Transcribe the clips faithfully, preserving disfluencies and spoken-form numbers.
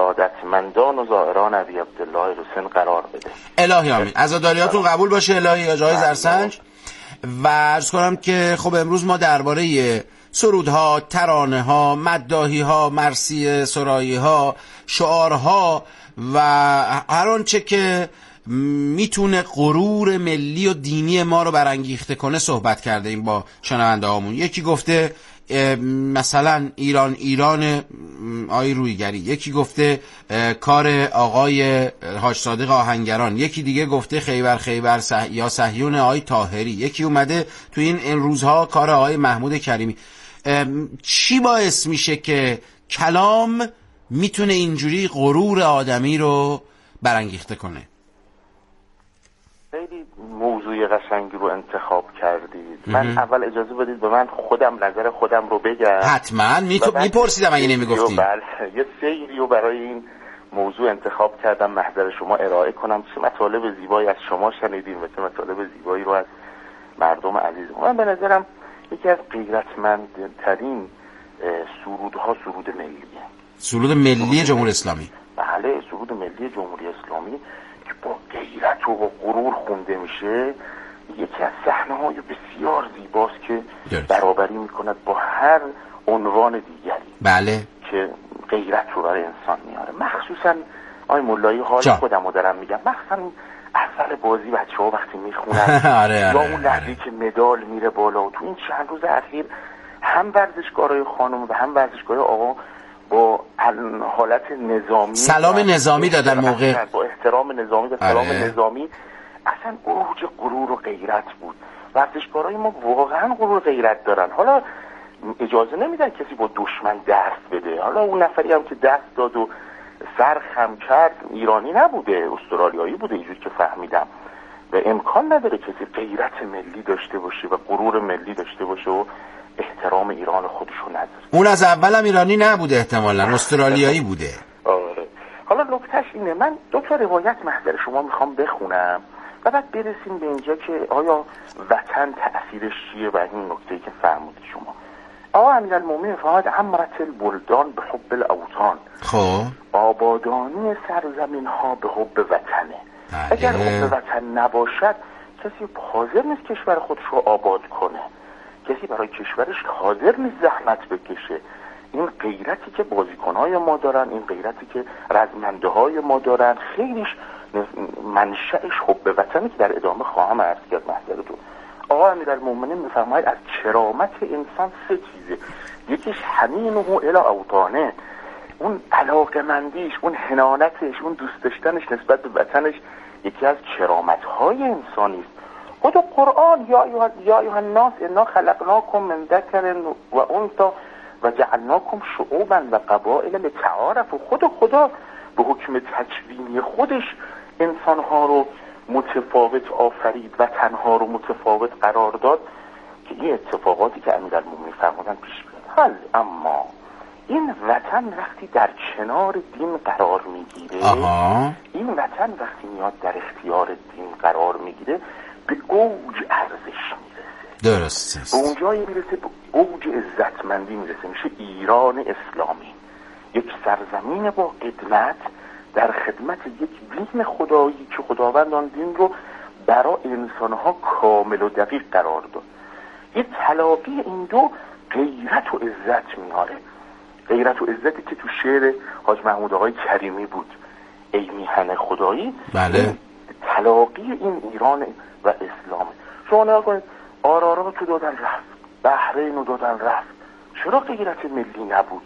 ارادتمندان و زائران ابی عبدالله حسین قرار بده. الهی آمین. عزاداریاتون قبول باشه الهی یا جای زرسنج. و عرض کنم که خب امروز ما درباره سرودها، ترانه‌ها، مداحی‌ها، مرثیه سرایی‌ها، شعارها و هر آنچه که میتونه غرور ملی و دینی ما رو برانگیخته کنه صحبت کرده ایم با شنونده هامون. یکی گفته مثلا ایران ایران آی رویگری، یکی گفته کار آقای حاج صادق آهنگران، یکی دیگه گفته خیبر خیبر صح... یا صهیون آقای طاهری، یکی اومده تو این این روزها کار آقای محمود کریمی. چی باعث میشه که کلام میتونه اینجوری غرور آدمی رو برانگیخته کنه؟ خیلی موضوع قشنگی رو انتخاب کردید. من اول اجازه بدید به من خودم نظر خودم رو بگم. حتما میپرسیدم اگه نمیگفتی. بله یه سیری رو برای این موضوع انتخاب کردم محضر شما ارائه کنم. چه مطالب زیبایی از شما شنیدیم و چه مطالب زیبایی رو از مردم عزیز. من به نظرم یکی از غیرتمندترین سرودها سرود ملیه. سرود ملی جمهوری اسلامی. بله سرود ملی جمهوری اسلامی که با غیرت و غرور خونده میشه، یکی از صحنه‌های بسیار زیباست که درست. برابری میکند با هر عنوان دیگری. بله که غیرت رو برای انسان میاره. مخصوصا آی مولایی حال خودم رو دارم میگم، مخصوصا اول بازی بچه‌ها وقتی میخونن آره یا آره اون لحظه که مدال میره بالا. و تو این چند روز اخیر هم ورزشکارای خانم و هم ورزشکارای آقا با حالت نظامی سلام نظامی دادن موقع، با احترام نظامی و سلام آره. نظامی اصلا اوج غرور و غیرت بود. ورزشکارای ما واقعا غرور و غیرت دارن. حالا اجازه نمیدن کسی با دشمن دست بده. حالا اون نفری هم که دست داد و سر خم کرد ایرانی نبوده، استرالیایی بوده اینجوری که فهمیدم. و امکان نداره کسی غیرت ملی داشته باشه و غرور ملی داشته باشه و احترام ایران خودشو نداره. اون از اولم ایرانی نبوده، احتمالاً استرالیایی بوده. آره. حالا نکتهش اینه، من دو تا روایت محضر شما میخوام بخونم و بعد برسیم به اینجا که آیا وطن تأثیرش چیه و این نکته‌ای که فرمودید شما. آقا امیرالمومنین فرمود عمرت البلدان به حب الاوطان. خب آبادانی سرزمین ها به حب وطنه. بله. اگر حب وطن نباشد کسی حاضر نیست کشور خودش رو آباد کنه، کسی برای کشورش حاضر نیست زحمت بکشه. این غیرتی که بازیکن‌های ما دارن، این غیرتی که رزمنده‌های ما دارن، خیلیش منشأش حب وطنی که در ادامه خواهم عرض کرد محضرتون. آقا امیرالمومنین می‌فرماید از کرامت انسان سه چیزه. یکیش حنینه الی اوطانه، اون علاقمندیش، اون حنانتش، اون دوست داشتنش نسبت به وطنش یکی از کرامت‌های انسانی است. خود قرآن یا یا ایها الناس انا خلقناکم من ذکر و انثی و جعلناکم شعوبا و قبائل لتعارفوا. خود خدا به حکم تکوینی خودش انسان‌ها رو متفاوت آفرید و تنها رو متفاوت قرار داد که این اتفاقاتی که امیرالمومنین فرمودن پیش بیاد. حل اما این وطن وقتی در کنار دین قرار میگیره، این وطن وقتی میاد در اختیار دین قرار میگیره به اوج ارزش میرسه. درست است. به اونجایی میرسه به اوج عزتمندی میرسه، میشه ایران اسلامی، یک سرزمین با قدمت در خدمت یک دین خدایی که خداوند آن دین رو برای انسانها کامل و دقیق قرار داد. یه تلاقی این دو غیرت و عزت میاره. غیرت و عزتی که تو شعر حاج محمود آقای کریمی بود، ای میهن خدایی. بله. تلاقی این ایران و اسلام. شما نگاه کنید آرارات رو دادن رفت، بحرین رو دادن رفت، چرا غیرت ملی نبود؟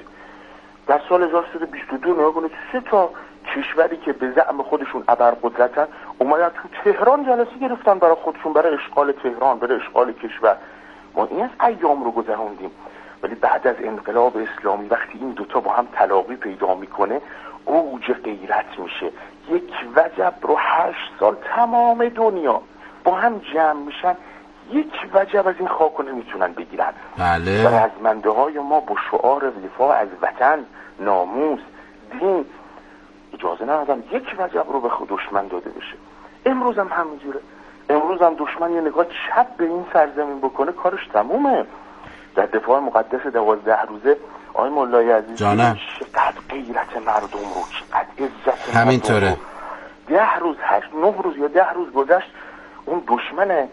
در سال هزار و سیصد و بیست و دو نگاه کنید سه تا کشوری که به زعم خودشون ابرقدرتن اومدن تو تهران جلسه گرفتن برای خودشون، برای اشغال تهران، برای اشغال کشور. ما این از ایام رو گذروندیم. ولی بعد از انقلاب اسلامی وقتی این دوتا با هم تلاقی پیدا میکنه اوج غیرت میشه. یک وجب رو هشت سال تمام دنیا با هم جمع میشن، یک وجب از این خاک نمیتونن بگیرن. بله. و رزمنده های ما با شعار دفاع از وطن، ناموس، دین اجازه ندادن یک وجب رو به خود دشمن داده بشه. امروز هم همینجوره. امروز هم دشمن یه نگاه چپ به این سرزمین بکنه کارش تمومه. در دفاع مقدس دوازده روزه آقای مولای عزیز جانم چقدر غیرت مردم رو، چقدر عزت همینطوره. مردم رو. ده روز هشت نه روز یا ده روز گذشت اون دشمن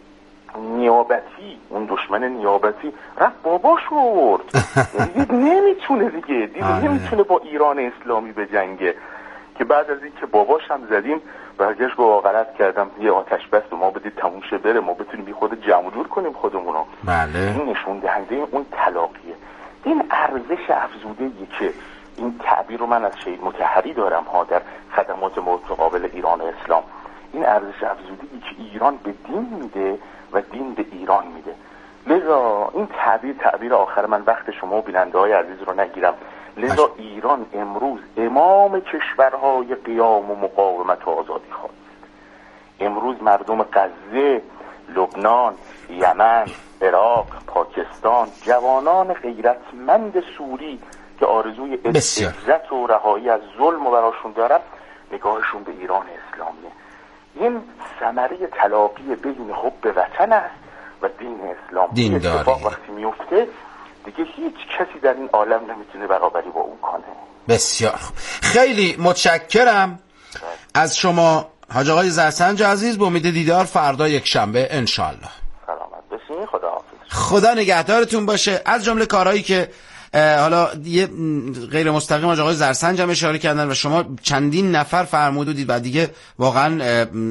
نیابتی اون دشمن نیابتی رفت باباش رو برد. دیگه نمیتونه دیگه دیگه نمیتونه با ایران اسلامی بجنگه که بعد از این که باباش هم زدیم برگشت گفت غلط کردم یه آتش بس ما بدید تموم شه بره ما بتونیم بی خود جمع جور کنیم خودمونو. بله. این نشون دهنده اون تلاقیه، این ارزش افزوده‌ای که این تعبیر رو من از شهید مطهری دارم ها در خدمات متقابل ایران و اسلام، این ارزش افزوده‌ای که ایران به دین میده و دین به ایران میده. لذا این تعبیر تعبیر آخر من وقت شما و بیننده‌های عزیز رو نگیرم. لذا ایران امروز امام کشورهای قیام و مقاومت و آزادی خواهد. امروز مردم غزه، لبنان، یمن، عراق، پاکستان، جوانان غیرتمند سوری که آرزوی عزت و رهایی از ظلم و براشون دارن نگاهشون به ایران اسلامیه. این ثمره تلاقی بین حب وطن است و دین اسلام. دین اتفاق وقتی میفته دیگه هیچ کسی در این عالم نمیتونه برابری با اون کنه. بسیار خوب، خیلی متشکرم از شما حاج آقای زرسنج عزیز. با امید دیدار فردا یک شنبه انشالله. سلامت باشین، خدا حافظ. خدا نگهدارتون باشه. از جمله کارهایی که حالا یه غیر مستقیم آقای زرسنج هم اشاره کردن و شما چندین نفر فرمودید و دیگه واقعا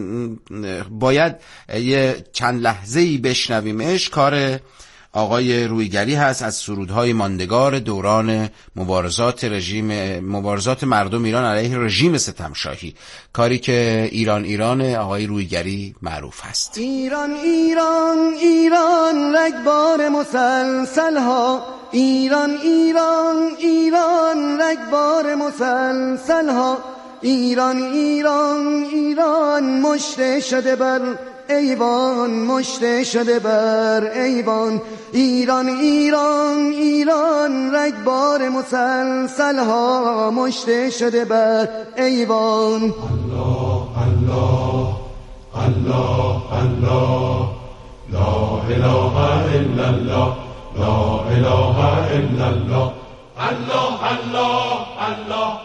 باید یه چند لحظه‌ای بشنویمش، کار آقای رویگری هست از سرودهای ماندگار دوران مبارزات رژیم مبارزات مردم ایران علیه رژیم ستمشاهی، کاری که ایران ایران آقای رویگری معروف هست. ایران ایران ایران رگبار مسلسل ها، ایران ایران ایران رگبار مسلسل ها، ایران ایران ایران مشته شده بر ایوان، مشته شده بر ایوان، ایران ایران ایران رگبار مسلسل ها، مشته شده بر ایوان. الله الله الله الله لا اله الا الله لا اله الا الله الله الله الله.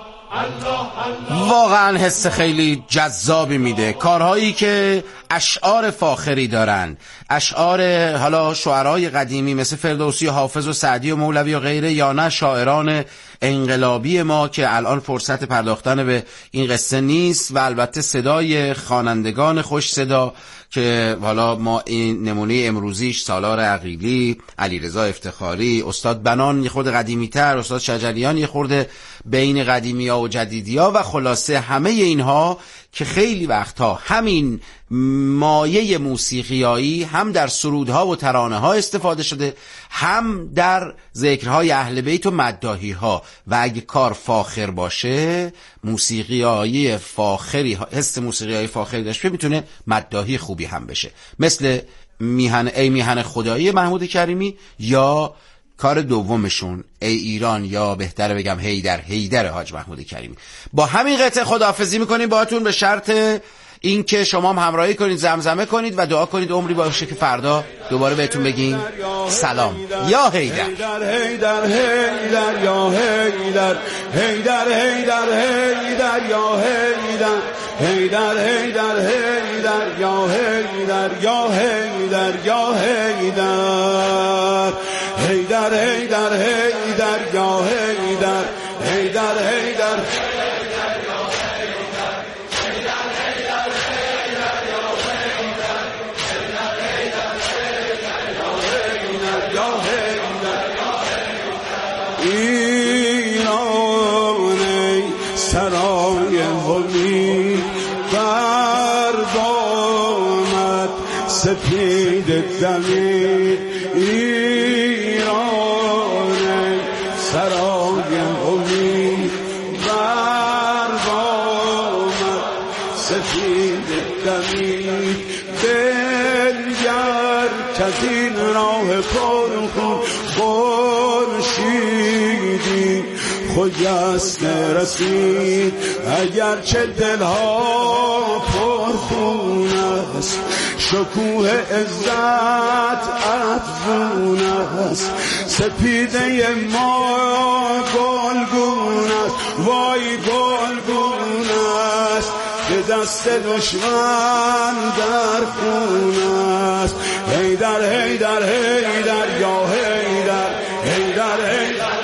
واقعا حس خیلی جذابی میده کارهایی که اشعار فاخری دارن، اشعار حالا شعرهای قدیمی مثل فردوسی و حافظ و سعدی و مولوی و غیره، یا نه شاعران انقلابی ما که الان فرصت پرداختن به این قصه نیست، و البته صدای خوانندگان خوش صدا که حالا ما این نمونه امروزیش سالار عقیلی، علیرضا افتخاری، استاد بنان یه خورده قدیمی تر، استاد شجریان یه خورده بین قدیمی ها و جدیدی ها، و خلاصه همه اینها که خیلی وقتها همین مایه موسیقیایی هم در سرودها و ترانه ها استفاده شده، هم در ذکرهای اهل بیت و مداحی ها، و اگه کار فاخر باشه، موسیقیایی فاخری، حس موسیقیایی فاخری داشته، میتونه مداحی خوبی هم بشه، مثل میهن ای میهن خدایی محمود کریمی، یا کار دومشون ای ایران، یا بهتره بگم هیدر هیدر حاج محمود کریمی. با همین قطعه خداحافظی میکنیم باهاتون، به شرط این که شما هم همراهی کنید، زمزمه کنید و دعا کنید عمری باشه که فردا دوباره بهتون بگیم سلام یا هیدر هیدر هیدر یا هیدر هیدر هیدر هیدر یا هیدر هیدر هیدر هیدر یا هیدر یا هیدر یا هیدر هیدر هیدر هیدر یا هیدر هیدر هیدر ایران ای سرای امید بر بامت سپید دمید، ایران ای سرای امید بر بامت سپید دمید، دلگر کز این راه پر خون خورشیدی خجسته رسید، اگر چه دلها پرخون است، شکوه عزت افزون است، سپیده ما گلگون است، وای گلگون است، به دست دشمن در خون است. حیدر حیدر حیدر یا حیدر، حیدر حیدر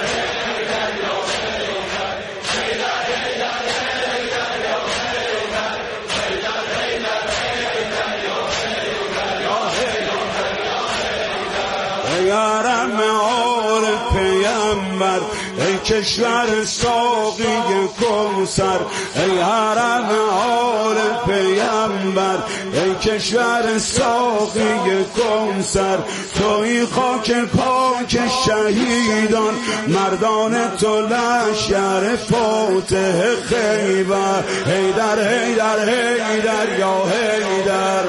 یارم عارف پیامبر، ای کشور ساقی کوثر، ای حرم عارف پیامبر، ای کشور ساقی کوثر، توی خاک پاک شهیدان، مردان تو لشکر فاتح خیبر. حیدر حیدر حیدر یا حیدر.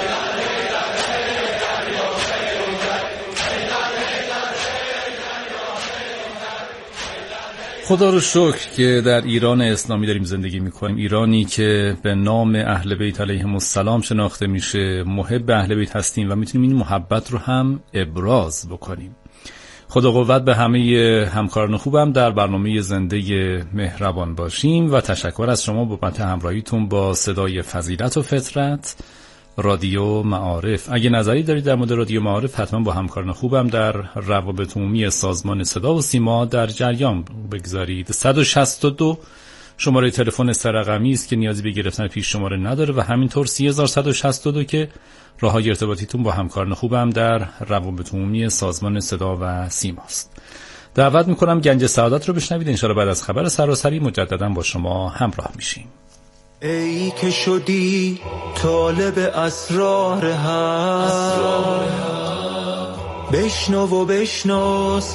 خدا رو شکر که در ایران اسلامی داریم زندگی میکنیم، ایرانی که به نام اهل بیت علیهم السلام شناخته میشه، محب اهل بیت هستیم و میتونیم این محبت رو هم ابراز بکنیم. خدا قوت به همه همکاران خوبم در برنامه زنده مهربان باشیم و تشکر از شما بابت همراهیتون با صدای فضیلت و فطرت رادیو معارف. اگه نظری دارید در مورد رادیو معارف حتما با همکاران خوبم در روابط عمومی سازمان صدا و سیما در جریان بگذارید. صد و شصت و دو شماره تلفن سه‌رقمی است که نیازی به گرفتن پیش شماره نداره و همینطور سی هزار و صد و شصت و دو که راه‌های ارتباطیتون با همکاران خوبم در روابط عمومی سازمان صدا و سیما است. دعوت میکنم گنج سعادت رو بشنوید. انشاءالله بعد از خبر سراسری مجددا با شما همراه میشیم. ای که شدی طالب اسرار حق، بشنو و بشناس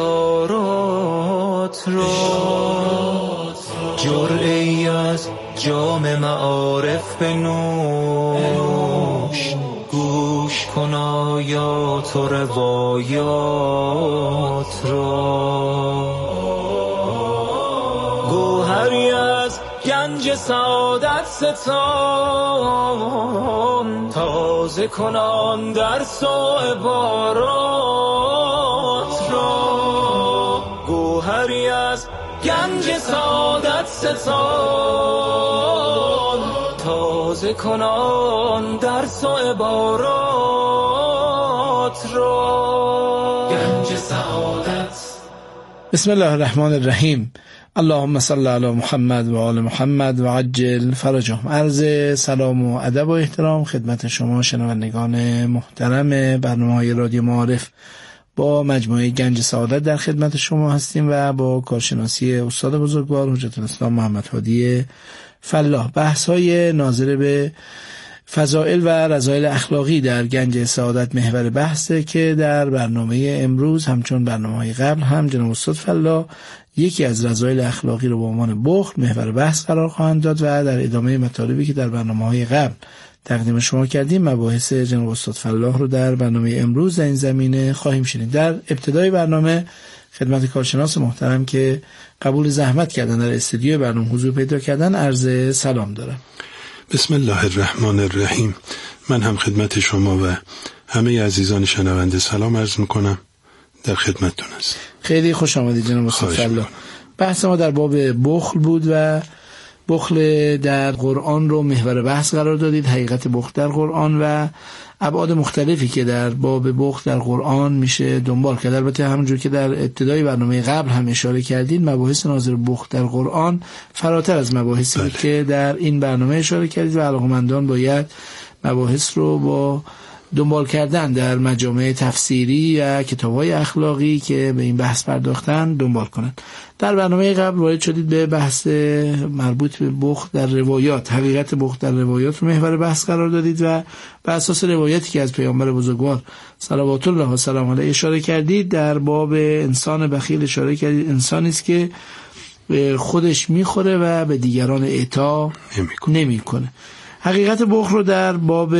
اشارات را، جرعه‌ای از جام معارف بنوش، گوش کن آیات و روایات را، گوهری از گنج سعادت ستان، تازه کنان درس و عبارات را، گوهری از گنج سعادت ستان، تازه کنان درس و عبارات را. گنج سعادت. بسم الله الرحمن الرحیم. اللهم صل علی محمد و آل محمد و عجل فرجهم. عرض سلام و ادب و احترام خدمت شما شنوندگان محترم برنامه‌های رادیو معارف. با مجموعه گنج سعادت در خدمت شما هستیم و با کارشناسی استاد بزرگوار حجت الاسلام محمد هادی فلاح. بحث‌های ناظر به فضائل و رذایل اخلاقی در گنج سعادت محور بحثه که در برنامه امروز همچون برنامه‌های قبل هم جناب استاد فلاح یکی از رذایل اخلاقی رو به عنوان بخل محور بحث قرار خواهند داد و در ادامه مطالبی که در برنامه‌های قبل تقدیم شما کردیم مباحث جناب استاد فلاح رو در برنامه امروز در این زمینه خواهیم شنید. در ابتدای برنامه خدمت کارشناس محترم که قبول زحمت کردن در استودیو برنامه حضور پیدا کردن عرض سلام دارم. بسم الله الرحمن الرحیم. من هم خدمت شما و همه عزیزان شنونده سلام عرض میکنم. در خدمتتون هست. خیلی خوش آمدید جناب استاد فلاح. بحث ما در باب بخل بود و بخل در قرآن رو محور بحث قرار دادید، حقیقت بخل در قرآن و ابعاد مختلفی که در باب بخل در قرآن میشه دنبال کرد. البته همونجور که در ابتدای برنامه قبل هم اشاره کردید مباحث ناظر بخل در قرآن فراتر از مباحثی بود که در این برنامه اشاره کردید و علاقه‌مندان باید مباحث رو با دنبال کردن در مجامع تفسیری و کتاب‌های اخلاقی که به این بحث پرداختن دنبال کنن. در برنامه قبل وارد شدید به بحث مربوط به بخل در روایات، حقیقت بخل در روایات رو محور بحث قرار دادید و بر اساس روایتی که از پیامبر بزرگوار صلوات الله و سلام علیه اشاره کردید در باب انسان بخیل اشاره کردید انسانی است که خودش میخوره و به دیگران اعطا نمیکنه. حقیقت بخل رو در باب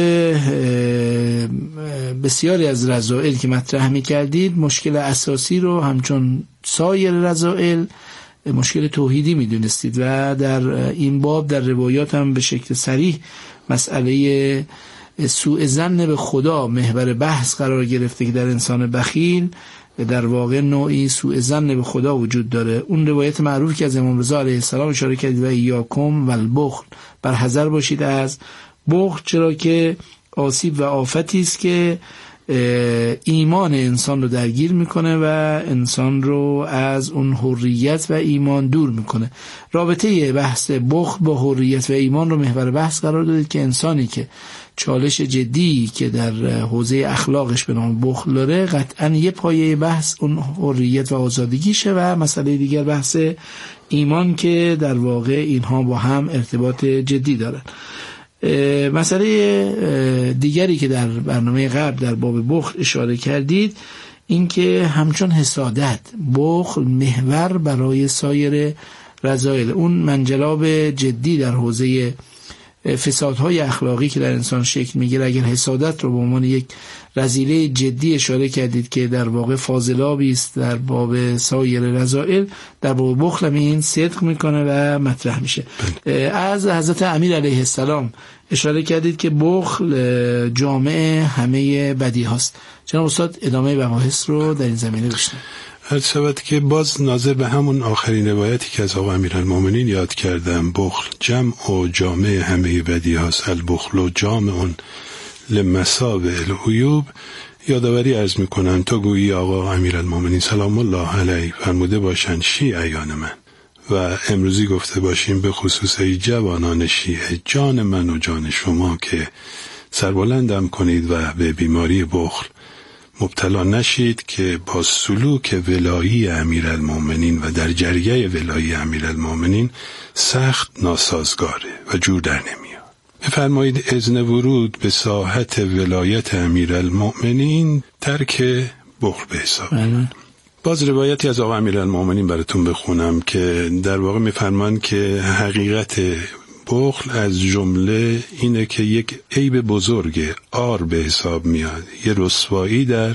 بسیاری از رذائل که مطرح می کردید مشکل اساسی رو همچون سایر رذائل مشکل توحیدی میدونستید و در این باب در روایات هم به شکل صریح مسئله سوء ظن به خدا محور بحث قرار گرفته که در انسان بخیل در واقع نوعی سوء ظن به خدا وجود داره. اون روایت معروف که از امام رضا علیه السلام اشاره کردید و ایاکم و البخل، بر حذر باشید از بخل، چرا که آسیب و آفتی است که ایمان انسان رو درگیر میکنه و انسان رو از اون حریت و ایمان دور میکنه. رابطه بحث بخل با حریت و ایمان رو محور بحث قرار دادید که انسانی که چالش جدی که در حوزه اخلاقش به نام بخل داره، قطعا یه پایه بحث اون حریت و آزادگیشه و مسئله دیگر بحث ایمان که در واقع اینها با هم ارتباط جدی دارن. مسئله دیگری که در برنامه قبل در باب بخل اشاره کردید این که همچون حسادت، بخل محور برای سایر رذایل، اون منجلاب جدی در حوزه فسادهای اخلاقی که در انسان شکل میگیره. اگر حسادت رو به عنوان یک رذیله جدی اشاره کردید که در واقع فاضلابی است در باب سایر رذائل، در باب بخل هم این صدق میکنه و مطرح میشه. از حضرت امیر علیه السلام اشاره کردید که بخل جامع همه بدی هاست. جناب استاد ادامه مباحث رو در این زمینه بشنویم. هر شود که باز ناظر به همون آخرین روایتی که از آقا امیرالمومنین یاد کردم، بخل جمع و جامع همه بدی هاست، البخل و جامع لمصابه العیوب، یادآوری عرض میکنم تا گویی آقا امیرالمومنین سلام الله علیه فرموده باشند شیعیان من و امروزی گفته باشیم به خصوص ای جوانان شیعه، جان من و جان شما که سربلندم کنید و به بیماری بخل مبتلا نشید که با سلوک ولایی امیرالمومنین و در جریه ولایی امیرالمومنین سخت ناسازگاره و جور در نمیاد. بفرمایید اذن ورود به ساحت ولایت امیرالمومنین ترک بخل به حساب. باز روایتی از آقا امیرالمومنین براتون بخونم که در واقع میفرمان که حقیقت بخل از جمله اینه که یک عیب بزرگ عار به حساب میاد، یه رسوایی در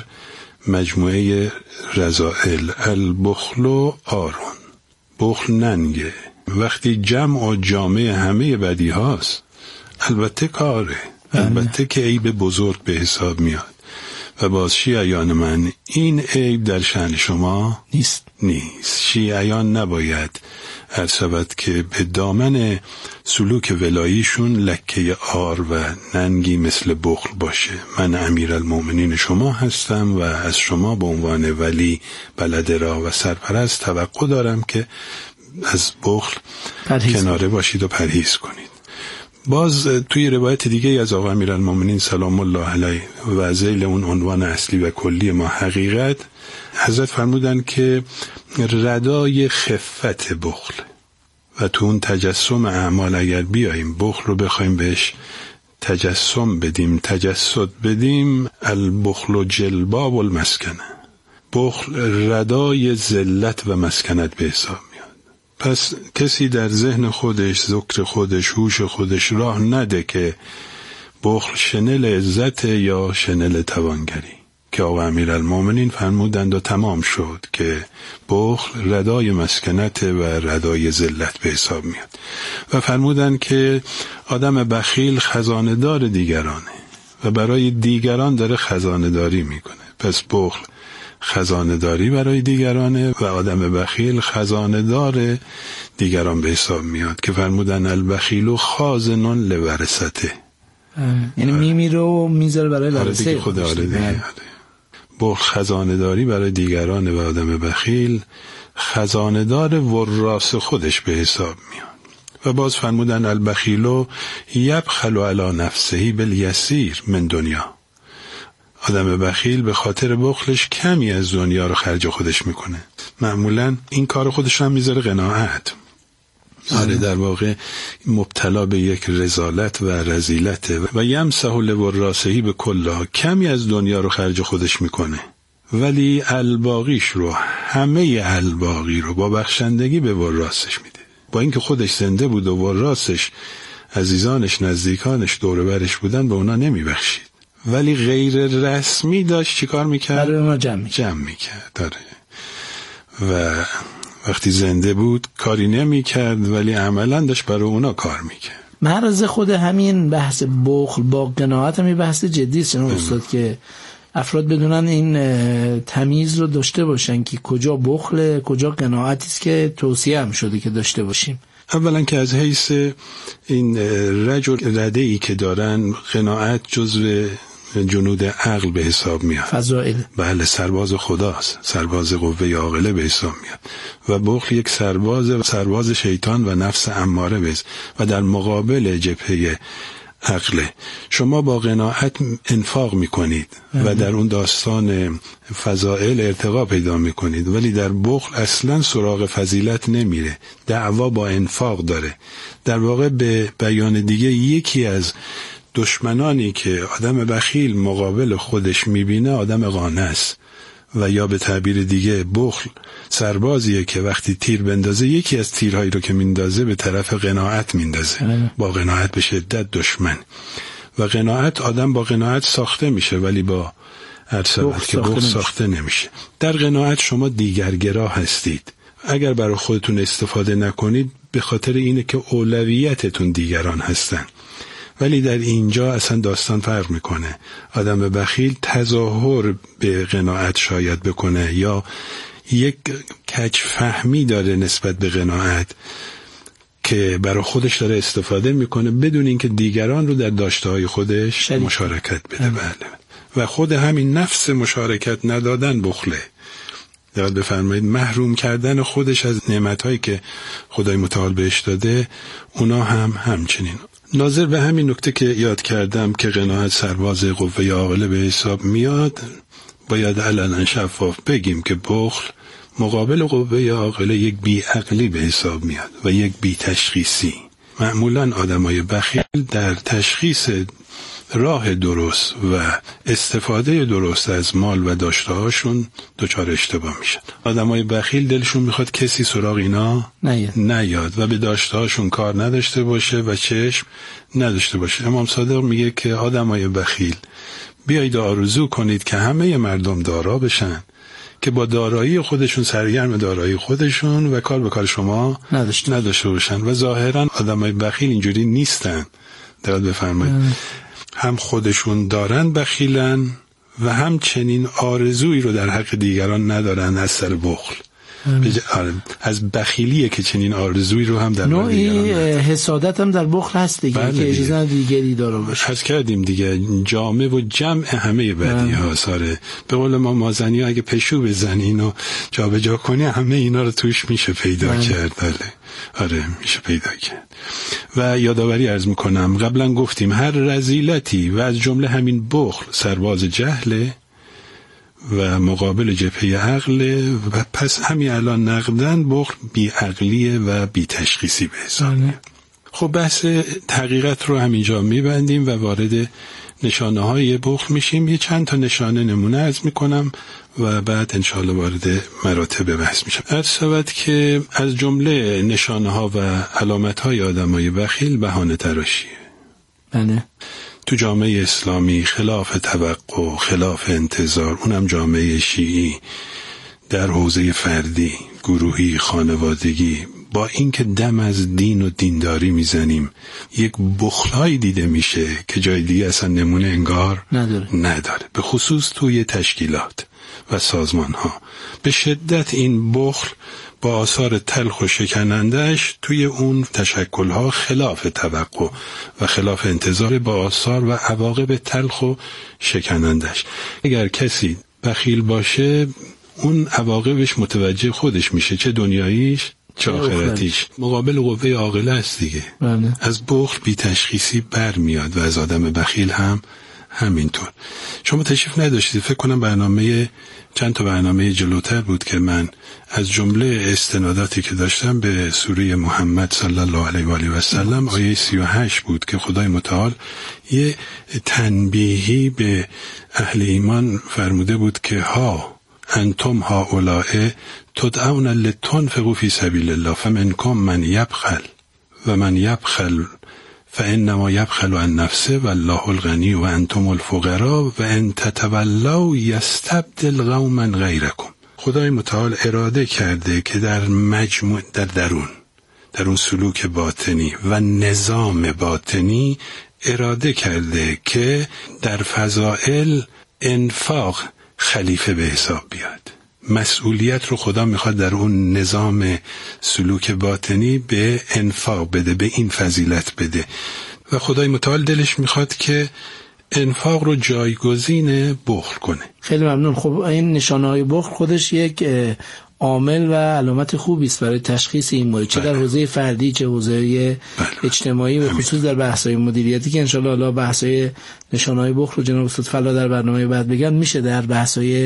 مجموعه رذائل. البخل و عارون، بخل ننگه، وقتی جمع و جامع همه بدی هاست البته کاره، البته که عیب بزرگ به حساب میاد. و باز شیعیان من این عیب در شأن شما نیست نیست شیعیان نباید هر شود که به دامن سلوک ولاییشون لکه عار و ننگی مثل بخل باشه. من امیرالمومنین شما هستم و از شما به عنوان ولی بلد را و سرپرست توقع دارم که از بخل پرهیز کناره باشید و پرهیز کنید. باز توی روایت دیگه از آقا امیرالمومنین سلام الله علیه و ذیل اون عنوان اصلی و کلی ما حقیقت، حضرت فرمودن که ردای خفت بخل و تو اون تجسم اعمال اگر بیاییم بخل رو بخوایم بهش تجسم بدیم، تجسد بدیم، البخل و جلباب المسکنه، بخل ردای ذلت و مسکنت به حساب میاد. پس کسی در ذهن خودش، ذکر خودش، هوش خودش راه نده که بخل شنل عزت یا شنل توانگری، که آقا امیرالمومنین فرمودند و تمام شد که بخل ردای مسکنت و ردای ذلت به حساب میاد. و فرمودند که آدم بخیل خزانه دار دیگرانه و برای دیگران داره خزانه داری میکنه. پس بخل خزانه داری برای دیگرانه و آدم بخیل خزانه دار دیگران به حساب میاد، که فرمودن البخیل خازنون لورثته، یعنی میمی رو میذاره برای ورثه خود. آره دیگه. بخل خزانه داری برای دیگران و آدم بخیل خزانه دار وراث خودش به حساب میاد. و باز فرمودن البخیلو یبخل علی نفسه بالیسیر من دنیا، آدم بخیل به خاطر بخلش کمی از دنیا رو خرج خودش میکنه، معمولا این کار خودش هم میذاره قناعت. آره در واقع مبتلا به یک رذالت و رذیلته. و یمسح لورثه به کلا، کمی از دنیا رو خرج خودش میکنه ولی الباقیش رو، همه الباقی رو با بخشندگی به ورثش میده، با اینکه خودش زنده بود و ورثش عزیزانش نزدیکانش دور برش بودن به اونا نمیبخشید، ولی غیر رسمی داشت چی کار میکرد؟ برای اونا جمع میکرد, جمع میکرد. داره. و وقتی زنده بود کاری نمی کرد ولی عملا داشت برای اونا کار میکرد. محرز خود همین بحث بخل با قناعت هم بحث جدی است استاد، که افراد بدونن این تمیز رو داشته باشن که کجا بخل کجا قناعتی است که توصیه هم شده که داشته باشیم. اولا که از حیث این رجل رده‌ای که دارن قناعت جزو جنود عقل به حساب میاد، فضائل. بله، سرباز خداست، سرباز قوه عاقله به حساب میاد و بخل یک سرباز سرباز شیطان و نفس اماره بز و در مقابل جبهه عقله. شما با قناعت انفاق میکنید و در اون داستان فضائل ارتقا پیدا میکنید، ولی در بخل اصلا سراغ فضیلت نمیره، دعوا با انفاق داره. در واقع به بیان دیگه یکی از دشمنانی که آدم بخیل مقابل خودش میبینه آدم قانع است، و یا به تعبیر دیگه بخل سربازیه که وقتی تیر بندازه یکی از تیرهایی رو که میندازه به طرف قناعت میندازه، با قناعت به شدت دشمن. و قناعت، آدم با قناعت ساخته میشه ولی با ارسالت که بخل ساخته نمیشه. در قناعت شما دیگرگرا هستید، اگر برای خودتون استفاده نکنید به خاطر اینه که اولویتتون دیگران هستن. ولی در اینجا اصلا داستان فرق میکنه. آدم بخیل تظاهر به قناعت شاید بکنه یا یک کج فهمی داره نسبت به قناعت که برای خودش داره استفاده میکنه بدون اینکه دیگران رو در داشته‌های خودش شریف. مشارکت بده. بله. و خود همین نفس مشارکت ندادن بخله. دقت بفرمایید، محروم کردن خودش از نعمت‌هایی که خدای متعال بهش داده، اونا هم همچنین. ناظر به همین نکته که یاد کردم که قناعت سرباز قوه عاقله به حساب میاد، باید علنا شفاف بگیم که بخل مقابل قوه عاقله یک بی‌عقلی به حساب میاد و یک بی تشخیصی. معمولاً آدمای بخیل در تشخیص راه درست و استفاده درست از مال و داشته‌هاشون دچار اشتباه میشن. آدمای بخیل دلشون میخواد کسی سراغ اینا نیاد, نیاد و به داشته‌هاشون کار نداشته باشه و چشم نداشته باشه. امام صادق میگه که آدمای بخیل بیایید آرزو کنید که همه مردم دارا بشن، که با دارایی خودشون سرگرم دارایی خودشون و کار به کار شما نداشته, نداشته باشن. و ظاهرا آدمای بخیل اینجوری نیستن. دقت بفرمایید، هم خودشون دارن بخیلن و هم چنین آرزویی رو در حق دیگران ندارن از سر بخل. از بخیلیه که چنین آرزویی رو هم در نوعی حسادت هم در بخل هست دیگه، بله که اجازه دیگری داره باشه. حس کردیم دیگه، جامع و جمع همه بدی ها ساره. به قول ما مازنی ها اگه پشو بزنین و جا به جا کنی همه اینا رو توش میشه پیدا بله. کرد. بله آره میشه پیدا کرد. و یادآوری عرض میکنم، قبلا گفتیم هر رذیلتی و از جمله همین بخل سرباز جهله و مقابل جبهه عقل، و پس همین الان نقدن بخل بی عقلیه و بی تشخیصی به حساب میاد. خب بحث حقیقت رو همینجا میبندیم و وارد نشانه های بخل میشیم. یه چند تا نشانه نمونه عرض میکنم و بعد انشاءالله وارد مراتب بحث میشم. عرض شود که از جمله نشانه ها و علامت های آدمای بخیل بهانه تراشیه. بله. تو جامعه اسلامی خلاف توقع، خلاف انتظار، اونم جامعه شیعی، در حوزه فردی، گروهی، خانوادگی، با اینکه دم از دین و دینداری میزنیم، یک بخلایی دیده میشه که جای دیگه اصلا نمونه انگار نداره. نداره. به خصوص توی تشکیلات و سازمان ها به شدت این بخل با آثار تلخ و شکنندش توی اون تشکل ها خلاف توقع و خلاف انتظار، با آثار و عواقب تلخ و شکنندش. اگر کسی بخیل باشه اون عواقبش متوجه خودش میشه، چه دنیاییش چه آخرتیش. مقابل قوه عاقله است دیگه. بله. از بخل بی تشخیصی بر میاد و از آدم بخیل هم همینطور. شما تشریف نداشتید، فکر کنم برنامه چند تا برنامه جلوتر بود که من از جمله استناداتی که داشتم به سوره محمد صلی الله علیه و آله و سلم آیه سی و هشت بود که خدای متعال یه تنبیهی به اهل ایمان فرموده بود که ها انتم ها اولائه تدعون لتنفقوا فی سبیل الله فمنکم من یبخل و من یبخل فانما یبخل عن نفسه والله الغنی و انتم الفقراء و ان تتولوا یستبدل قوما غیرکم. خدای متعال اراده کرده که در مجموع در درون در اون سلوک باطنی و نظام باطنی اراده کرده که در فضائل انفاق خلیفه به حساب بیاد. مسئولیت رو خدا میخواد در اون نظام سلوک باطنی به انفاق بده، به این فضیلت بده و خدای متعال دلش میخواد که انفاق رو جایگزین بخل کنه. خیلی ممنون. خب این نشانه‌های بخل خودش یک عامل و علامت خوبی است برای تشخیص این موضوع، چه در حوزه فردی چه حوزه اجتماعی و خصوص در بحث‌های مدیریتی که ان شاء الله بحث‌های نشانه‌های بخل رو جناب استاد فلا در برنامه بعد بگن، میشه در بحث‌های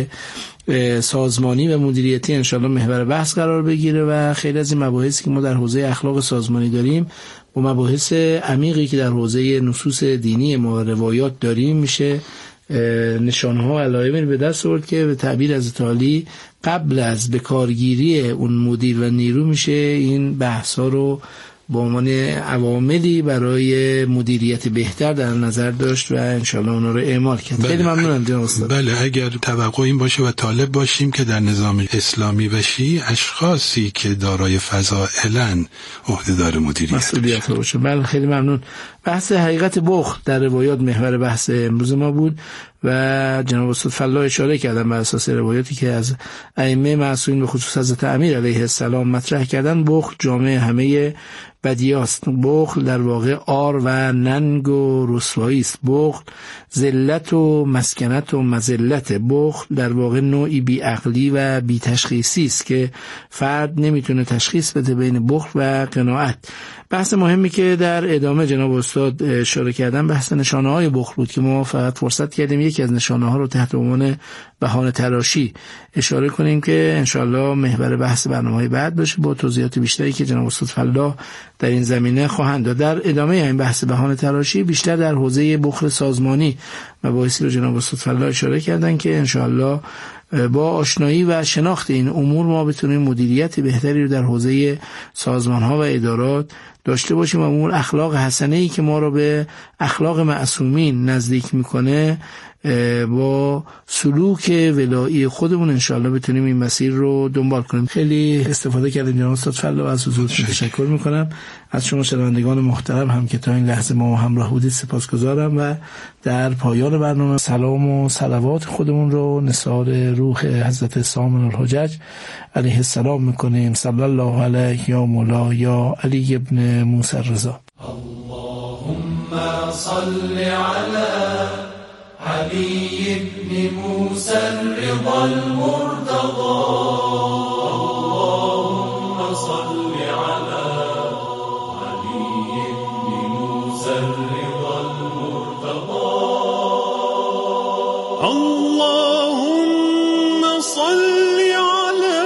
سازمانی و مدیریتی ان شاء الله محور بحث قرار بگیره و خیلی از این مباحثی که ما در حوزه اخلاق سازمانی داریم و مباحث عمیقی که در حوزه نصوص دینی ما روایات داریم میشه نشانه‌ها علائمی به دست آورد که به تعبیر از تعالی قبل از بکارگیری اون مدیر و نیرو میشه این بحث‌ها رو به عنوان عواملی برای مدیریت بهتر در نظر داشت و انشالله اونا رو اعمال کرد. بله. خیلی ممنونم جناب استاد. بله، اگر توقع این باشه و طالب باشیم که در نظام اسلامی بشی اشخاصی که دارای فضائلن عهدهدار مدیریت مسئولیت باشه. بله خیلی ممنون. بحث حقیقت بخل در روایات محور بحث امروز ما بود و جناب استاد فلا اشاره کردن بر اساس روایاتی که از ائمه معصومین به خصوص حضرت امیر علیه السلام مطرح کردن. بخل جامع همه بدیاست. بخل در واقع عار و ننگ و رسوایی است. بخل ذلت و مسکنت و مذلت. بخل در واقع نوعی بی عقلی و بی تشخیصی است که فرد نمیتونه تشخیص بده بین بخل و قناعت. بحث مهمی که در ادامه جناب استاد اشاره کردن بحث نشانه‌های بخل بود که ما فقط فرصت کردیم یکی از نشانه‌ها رو تحت عنوان بهانه تراشی اشاره کنیم که انشالله محور بحث برنامه‌های بعد باشه با توضیحات بیشتری که جناب استاد فلا در این زمینه خواهند داد. در ادامه این بحث بهانه تراشی بیشتر در حوزه بخل سازمانی مباحثی رو جناب استاد فلا اشاره کردن که انشالله با آشنایی و شناخت این امور ما بتونیم مدیریت بهتری رو در حوزه سازمان‌ها و ادارات داشته باشیم و امور اخلاق حسنه‌ای که ما رو به اخلاق معصومین نزدیک میکنه با سلوک ولایی خودمون انشاءالله بتونیم این مسیر رو دنبال کنیم. خیلی استفاده کردیم جناب استاد فلا، از حضورتون تشکر میکنم. از شما شنوندگان محترم هم که تا این لحظه ما همراه بودید سپاسگزارم و در پایان برنامه سلام و صلوات خودمون رو نثار روح حضرت سامن الحجج علیه السلام میکنیم. صلی الله علیه یا مولا یا علی ابن موسی الرضا. اللهم صل علی علی ابن موسی الرضا المرتضى. اللهم صل علی علی ابن موسی الرضا المرتضى. اللهم صل علی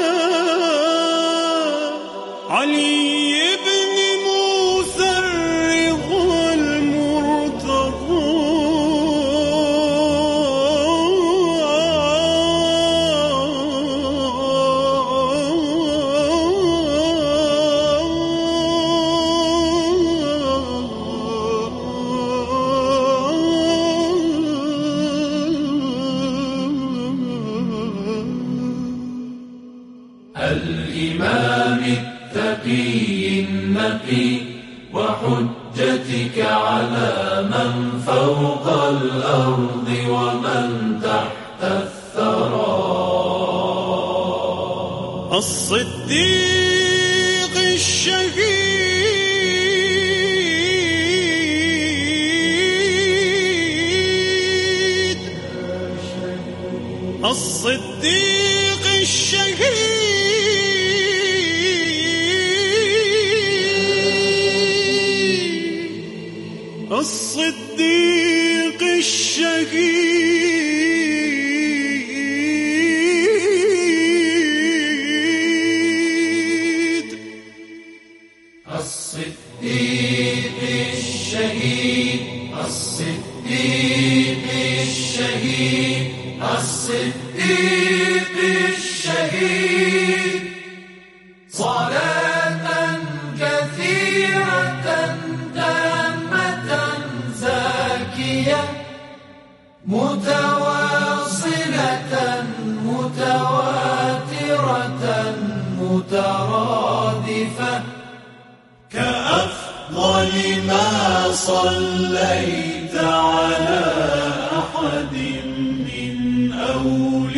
علی وحجتك على من فوق الأرض ومن تحت الثرى. الصديق الشهيد الصديق الشهيد الصديق الشهيد الصديق الشهيد الصديق الشهيد الصديق الشهيد صلاة كثيرة متواصلة متواترة ولما صليت على أحد من أوليائك